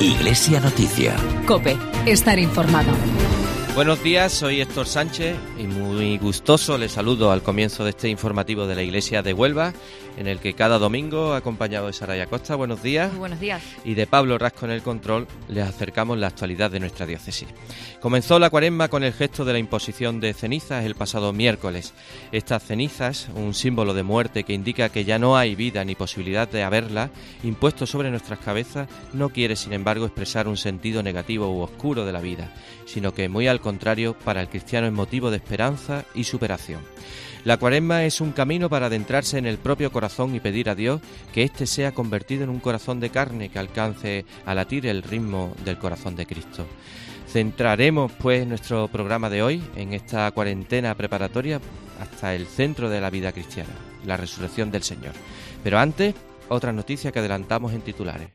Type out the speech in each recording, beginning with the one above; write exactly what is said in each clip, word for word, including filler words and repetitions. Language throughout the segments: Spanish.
Iglesia Noticia. COPE, estar informado. Buenos días, soy Héctor Sánchez y muy gustoso les saludo al comienzo de este informativo de la Iglesia de Huelva, en el que cada domingo, acompañado de Saraya Costa, buenos días. Muy buenos días. Y de Pablo Rasco en el control, les acercamos la actualidad de nuestra diócesis. Comenzó la cuaresma con el gesto de la imposición de cenizas el pasado miércoles. Estas cenizas, un símbolo de muerte que indica que ya no hay vida ni posibilidad de haberla, impuesto sobre nuestras cabezas, no quiere sin embargo expresar un sentido negativo u oscuro de la vida, sino que muy al contrario, para el cristiano es motivo de esperanza y superación. La cuaresma es un camino para adentrarse en el propio corazón y pedir a Dios que éste sea convertido en un corazón de carne que alcance a latir el ritmo del corazón de Cristo. Centraremos pues nuestro programa de hoy en esta cuarentena preparatoria hasta el centro de la vida cristiana, la resurrección del Señor. Pero antes, otra noticia que adelantamos en titulares.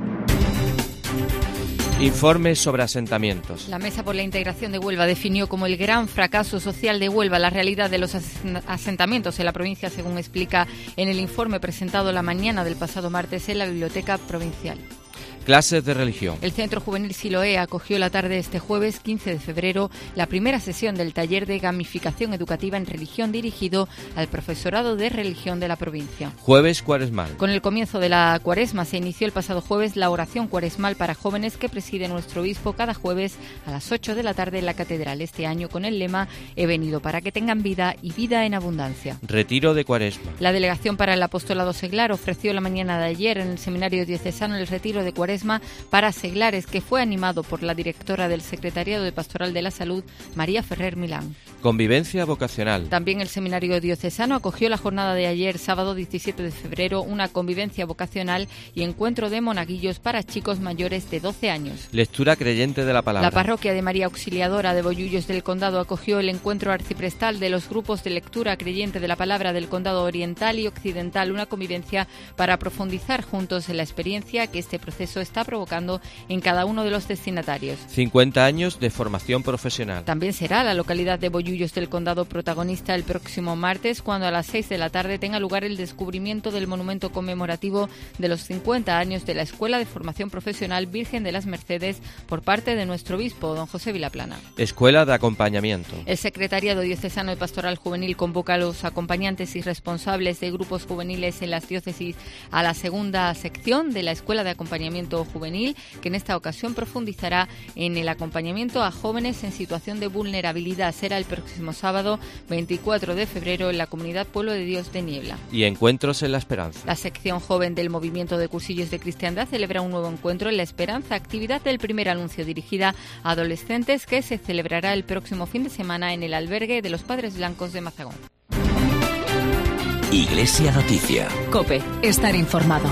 Informes sobre asentamientos. La Mesa por la Integración de Huelva definió como el gran fracaso social de Huelva la realidad de los asentamientos en la provincia, según explica en el informe presentado la mañana del pasado martes en la Biblioteca Provincial. Clases de religión. El Centro Juvenil Siloé acogió la tarde de este jueves quince de febrero la primera sesión del taller de gamificación educativa en religión dirigido al profesorado de religión de la provincia. Jueves cuaresmal. Con el comienzo de la cuaresma se inició el pasado jueves la oración cuaresmal para jóvenes que preside nuestro obispo cada jueves a las ocho de la tarde en la catedral, este año con el lema "He venido para que tengan vida y vida en abundancia". Retiro de cuaresma. La Delegación para el Apostolado Seglar ofreció la mañana de ayer en el Seminario Diocesano el retiro de cuaresma para seglares, que fue animado por la directora del Secretariado de Pastoral de la Salud, María Ferrer Milán. Convivencia vocacional. También el Seminario Diocesano acogió la jornada de ayer, sábado diecisiete de febrero, una convivencia vocacional y encuentro de monaguillos para chicos mayores de doce años. Lectura creyente de la palabra. La parroquia de María Auxiliadora de Bollullos del Condado acogió el encuentro arciprestal de los grupos de lectura creyente de la palabra del Condado Oriental y Occidental, una convivencia para profundizar juntos en la experiencia que este proceso está provocando en cada uno de los destinatarios. cincuenta años de formación profesional. También será la localidad de Bollullos del Condado protagonista el próximo martes, cuando a las seis de la tarde tenga lugar el descubrimiento del monumento conmemorativo de los cincuenta años de la Escuela de Formación Profesional Virgen de las Mercedes por parte de nuestro obispo, don José Vilaplana. Escuela de acompañamiento. El Secretariado Diocesano de Pastoral Juvenil convoca a los acompañantes y responsables de grupos juveniles en las diócesis a la segunda sección de la Escuela de Acompañamiento Juvenil, que en esta ocasión profundizará en el acompañamiento a jóvenes en situación de vulnerabilidad. Será el próximo sábado veinticuatro de febrero en la comunidad Pueblo de Dios de Niebla. Y encuentros en la Esperanza. La sección joven del Movimiento de Cursillos de Cristiandad celebra un nuevo encuentro en la Esperanza, actividad del primer anuncio dirigida a adolescentes que se celebrará el próximo fin de semana en el albergue de los Padres Blancos de Mazagón. Iglesia Noticia. COPE, estar informado.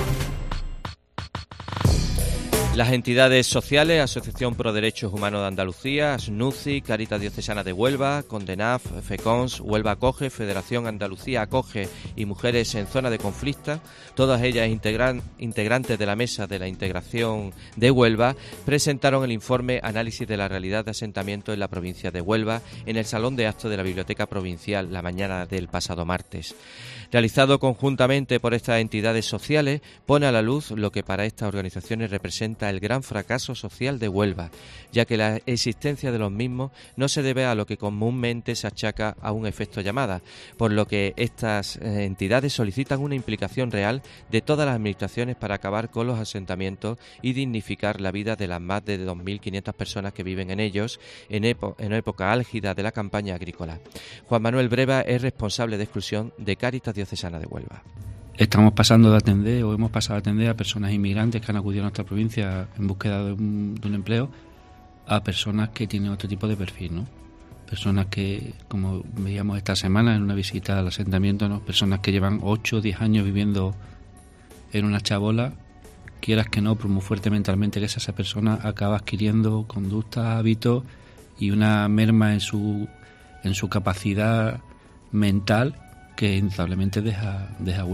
Las entidades sociales, Asociación Pro Derechos Humanos de Andalucía, ASNUCI, Cáritas Diocesana de Huelva, CONDENAF, FECONS, Huelva Acoge, Federación Andalucía Acoge y Mujeres en Zona de Conflicto, todas ellas integran, integrantes de la Mesa de la Integración de Huelva, presentaron el informe Análisis de la realidad de asentamiento en la provincia de Huelva en el Salón de Actos de la Biblioteca Provincial la mañana del pasado martes. Realizado conjuntamente por estas entidades sociales, pone a la luz lo que para estas organizaciones representa el gran fracaso social de Huelva, ya que la existencia de los mismos no se debe a lo que comúnmente se achaca a un efecto llamada, por lo que estas entidades solicitan una implicación real de todas las administraciones para acabar con los asentamientos y dignificar la vida de las más de dos mil quinientas personas que viven en ellos en, epo- en época álgida de la campaña agrícola. Juan Manuel Breva es responsable de exclusión de Cáritas Diocesana de Huelva. Estamos pasando de atender o hemos pasado a atender a personas inmigrantes que han acudido a nuestra provincia en búsqueda de un, de un empleo a personas que tienen otro tipo de perfil, ¿no? Personas que, como veíamos esta semana en una visita al asentamiento, ¿no? Personas que llevan ocho o diez años viviendo en una chabola, quieras que no, por muy fuerte mentalmente que esa persona acaba adquiriendo conductas, hábitos y una merma en su, en su capacidad mental que indudablemente deja, deja huella.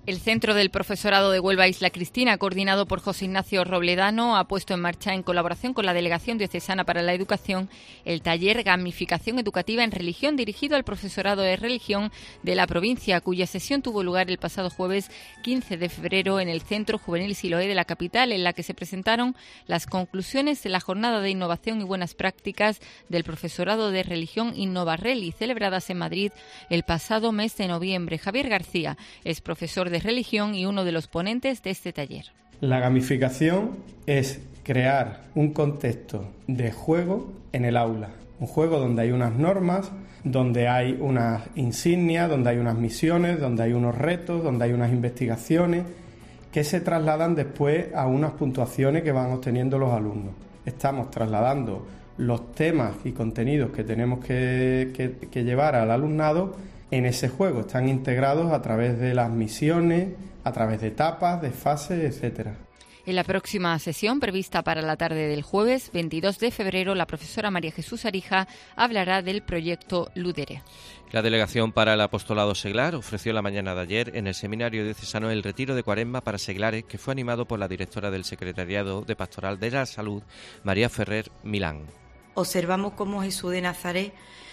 El Centro del Profesorado de Huelva Isla Cristina, coordinado por José Ignacio Robledano, ha puesto en marcha, en colaboración con la Delegación Diocesana para la Educación, el taller Gamificación Educativa en Religión, dirigido al profesorado de religión de la provincia, cuya sesión tuvo lugar el pasado jueves quince de febrero en el Centro Juvenil Siloé de la capital, en la que se presentaron las conclusiones de la Jornada de Innovación y Buenas Prácticas del Profesorado de Religión Innovarreli, celebradas en Madrid el pasado mes de noviembre. Javier García es profesor de religión y uno de los ponentes de este taller. La gamificación es crear un contexto de juego en el aula, un juego donde hay unas normas, donde hay unas insignias, donde hay unas misiones, donde hay unos retos, donde hay unas investigaciones que se trasladan después a unas puntuaciones que van obteniendo los alumnos. Estamos trasladando los temas y contenidos que tenemos que, que, que llevar al alumnado en ese juego. Están integrados a través de las misiones, a través de etapas, de fases, etcétera. En la próxima sesión, prevista para la tarde del jueves veintidós de febrero, la profesora María Jesús Arija hablará del proyecto Ludere. La Delegación para el Apostolado Seglar ofreció la mañana de ayer en el Seminario Diocesano el retiro de Cuaresma para seglares, que fue animado por la directora del Secretariado de Pastoral de la Salud, María Ferrer Milán. Observamos cómo Jesús de Nazaret,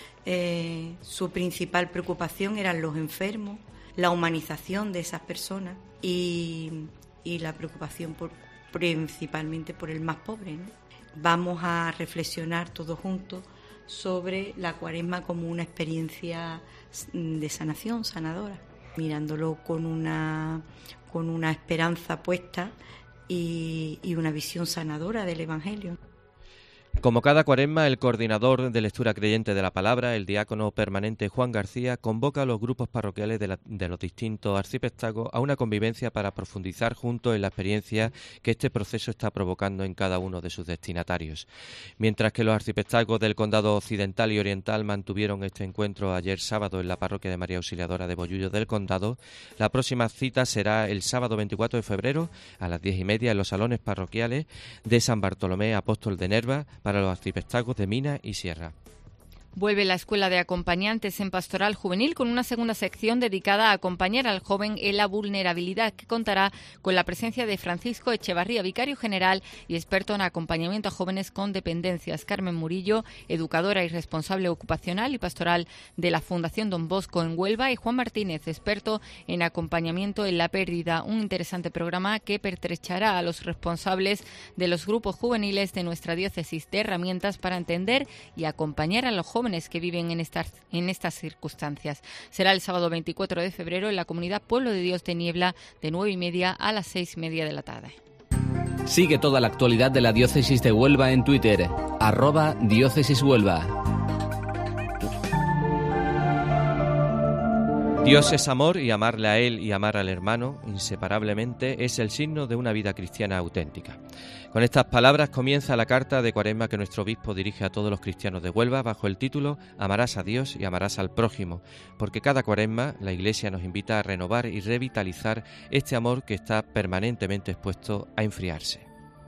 eh, su principal preocupación eran los enfermos, la humanización de esas personas y, y la preocupación por, principalmente por el más pobre, ¿no? Vamos a reflexionar todos juntos sobre la Cuaresma como una experiencia de sanación, sanadora, mirándolo con una, con una esperanza puesta y, y una visión sanadora del Evangelio. Como cada Cuaresma, el coordinador de lectura creyente de la palabra, el diácono permanente Juan García, convoca a los grupos parroquiales de, la, de los distintos arciprestazgos a una convivencia para profundizar juntos en la experiencia que este proceso está provocando en cada uno de sus destinatarios. Mientras que los arciprestazgos del Condado Occidental y Oriental mantuvieron este encuentro ayer sábado en la parroquia de María Auxiliadora de Bollullo del Condado, la próxima cita será el sábado veinticuatro de febrero a las diez y media en los salones parroquiales de San Bartolomé Apóstol de Nerva, para los arciprestazgos de Mina y Sierra. Vuelve la Escuela de Acompañantes en Pastoral Juvenil con una segunda sección dedicada a acompañar al joven en la vulnerabilidad, que contará con la presencia de Francisco Echevarría, vicario general y experto en acompañamiento a jóvenes con dependencias, Carmen Murillo, educadora y responsable ocupacional y pastoral de la Fundación Don Bosco en Huelva, y Juan Martínez, experto en acompañamiento en la pérdida. Un interesante programa que pertrechará a los responsables de los grupos juveniles de nuestra diócesis de herramientas para entender y acompañar a los jóvenes que viven en estas, en estas circunstancias. Será el sábado veinticuatro de febrero en la comunidad Pueblo de Dios de Niebla, de nueve y media a las seis y media de la tarde. Sigue toda la actualidad de la diócesis de Huelva en Twitter, arroba diócesis Huelva. Dios es amor, y amarle a Él y amar al hermano inseparablemente es el signo de una vida cristiana auténtica. Con estas palabras comienza la carta de Cuaresma que nuestro obispo dirige a todos los cristianos de Huelva bajo el título Amarás a Dios y amarás al prójimo, porque cada Cuaresma la Iglesia nos invita a renovar y revitalizar este amor que está permanentemente expuesto a enfriarse.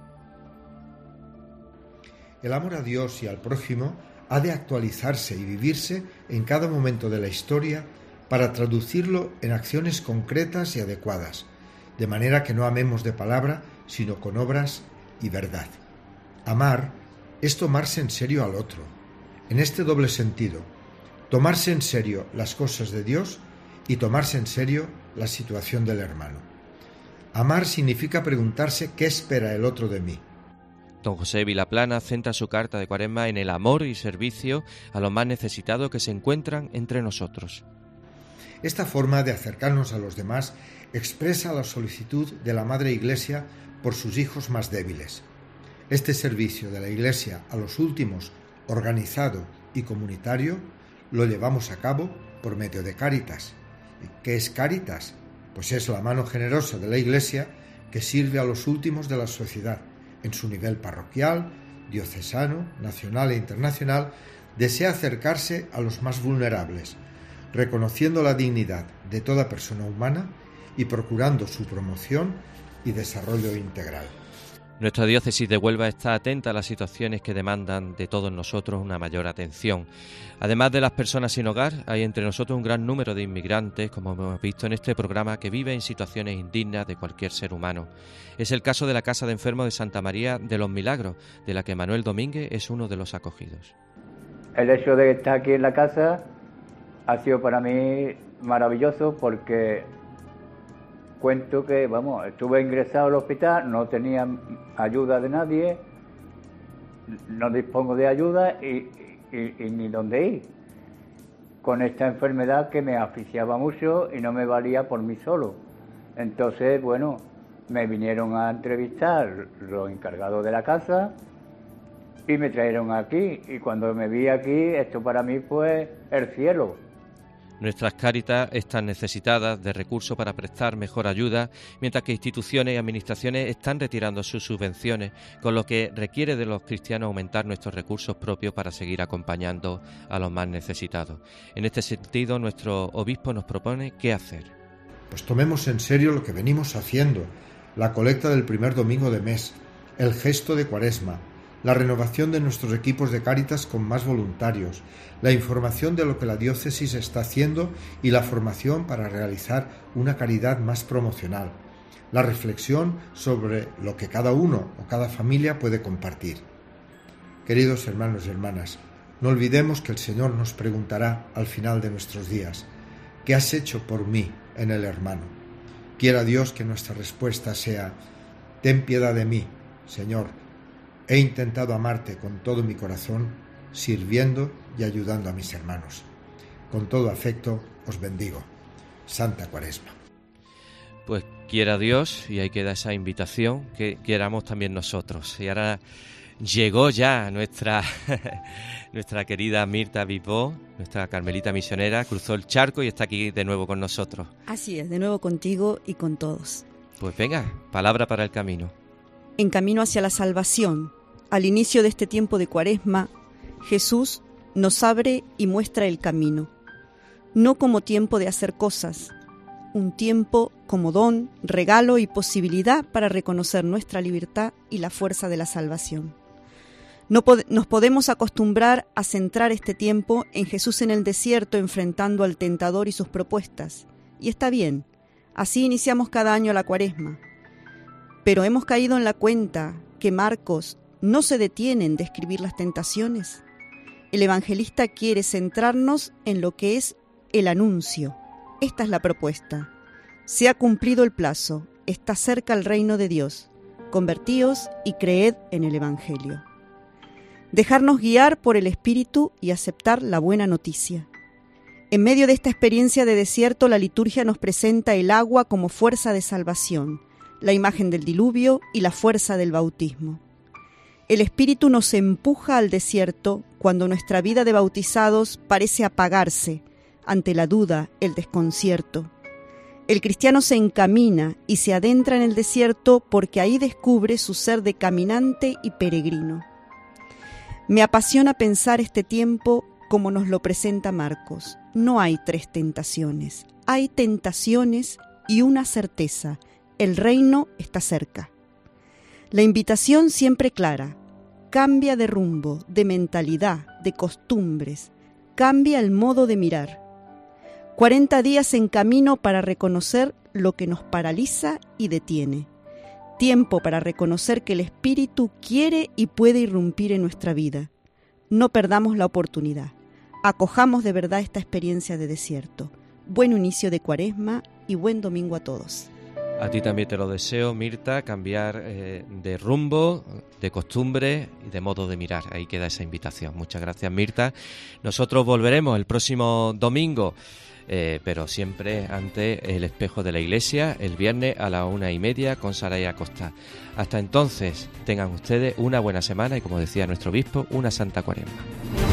El amor a Dios y al prójimo ha de actualizarse y vivirse en cada momento de la historia para traducirlo en acciones concretas y adecuadas, de manera que no amemos de palabra, sino con obras y verdad. Amar es tomarse en serio al otro, en este doble sentido, tomarse en serio las cosas de Dios y tomarse en serio la situación del hermano. Amar significa preguntarse qué espera el otro de mí. Don José Vilaplana centra su carta de Cuaresma en el amor y servicio a los más necesitados que se encuentran entre nosotros. Esta forma de acercarnos a los demás expresa la solicitud de la Madre Iglesia por sus hijos más débiles. Este servicio de la Iglesia a los últimos, organizado y comunitario, lo llevamos a cabo por medio de Cáritas. ¿Qué es Cáritas? Pues es la mano generosa de la Iglesia que sirve a los últimos de la sociedad, en su nivel parroquial, diocesano, nacional e internacional. Desea acercarse a los más vulnerables, reconociendo la dignidad de toda persona humana y procurando su promoción y desarrollo integral. Nuestra diócesis de Huelva está atenta a las situaciones que demandan de todos nosotros una mayor atención. Además de las personas sin hogar, hay entre nosotros un gran número de inmigrantes, como hemos visto en este programa, que viven en situaciones indignas de cualquier ser humano. Es el caso de la Casa de Enfermos de Santa María de los Milagros, de la que Manuel Domínguez es uno de los acogidos. El hecho de estar aquí en la casa ha sido para mí maravilloso porque cuento que, vamos, estuve ingresado al hospital, no tenía ayuda de nadie, no dispongo de ayuda y, y, y ni dónde ir. Con esta enfermedad que me asfixiaba mucho y no me valía por mí solo. Entonces, bueno, me vinieron a entrevistar los encargados de la casa y me trajeron aquí. Y cuando me vi aquí, esto para mí fue el cielo. Nuestras Cáritas están necesitadas de recursos para prestar mejor ayuda, mientras que instituciones y administraciones están retirando sus subvenciones, con lo que requiere de los cristianos aumentar nuestros recursos propios para seguir acompañando a los más necesitados. En este sentido, nuestro obispo nos propone qué hacer. Pues tomemos en serio lo que venimos haciendo, la colecta del primer domingo de mes, el gesto de Cuaresma, la renovación de nuestros equipos de Cáritas con más voluntarios, la información de lo que la diócesis está haciendo y la formación para realizar una caridad más promocional, la reflexión sobre lo que cada uno o cada familia puede compartir. Queridos hermanos y hermanas, no olvidemos que el Señor nos preguntará al final de nuestros días: ¿qué has hecho por mí en el hermano? Quiera Dios que nuestra respuesta sea: ten piedad de mí, Señor. He intentado amarte con todo mi corazón, sirviendo y ayudando a mis hermanos. Con todo afecto os bendigo. Santa Cuaresma. Pues quiera Dios, y ahí queda esa invitación, que queramos también nosotros. Y ahora llegó ya nuestra, nuestra querida Mirta Bisbó, nuestra carmelita misionera, cruzó el charco y está aquí de nuevo con nosotros. Así es, de nuevo contigo y con todos. Pues venga, palabra para el camino. En camino hacia la salvación, al inicio de este tiempo de Cuaresma, Jesús nos abre y muestra el camino, no como tiempo de hacer cosas, un tiempo como don, regalo y posibilidad para reconocer nuestra libertad y la fuerza de la salvación. No pod- nos podemos acostumbrar a centrar este tiempo en Jesús en el desierto enfrentando al tentador y sus propuestas, y está bien, así iniciamos cada año la Cuaresma. Pero hemos caído en la cuenta que Marcos no se detiene en describir las tentaciones. El evangelista quiere centrarnos en lo que es el anuncio. Esta es la propuesta. Se ha cumplido el plazo, está cerca el reino de Dios. Convertíos y creed en el Evangelio. Dejarnos guiar por el Espíritu y aceptar la buena noticia. En medio de esta experiencia de desierto, la liturgia nos presenta el agua como fuerza de salvación, la imagen del diluvio y la fuerza del bautismo. El Espíritu nos empuja al desierto cuando nuestra vida de bautizados parece apagarse ante la duda, el desconcierto. El cristiano se encamina y se adentra en el desierto porque ahí descubre su ser de caminante y peregrino. Me apasiona pensar este tiempo como nos lo presenta Marcos. No hay tres tentaciones, hay tentaciones y una certeza: el reino está cerca. La invitación siempre clara: cambia de rumbo, de mentalidad, de costumbres, cambia el modo de mirar. Cuarenta días en camino para reconocer lo que nos paraliza y detiene. Tiempo para reconocer que el Espíritu quiere y puede irrumpir en nuestra vida. No perdamos la oportunidad. Acojamos de verdad esta experiencia de desierto. Buen inicio de Cuaresma y buen domingo a todos. A ti también te lo deseo, Mirta, cambiar eh, de rumbo, de costumbre y de modo de mirar. Ahí queda esa invitación. Muchas gracias, Mirta. Nosotros volveremos el próximo domingo, eh, pero siempre ante el espejo de la iglesia, el viernes a la una y media con Saraya Costa. Hasta entonces, tengan ustedes una buena semana y, como decía nuestro obispo, una santa Cuaresma.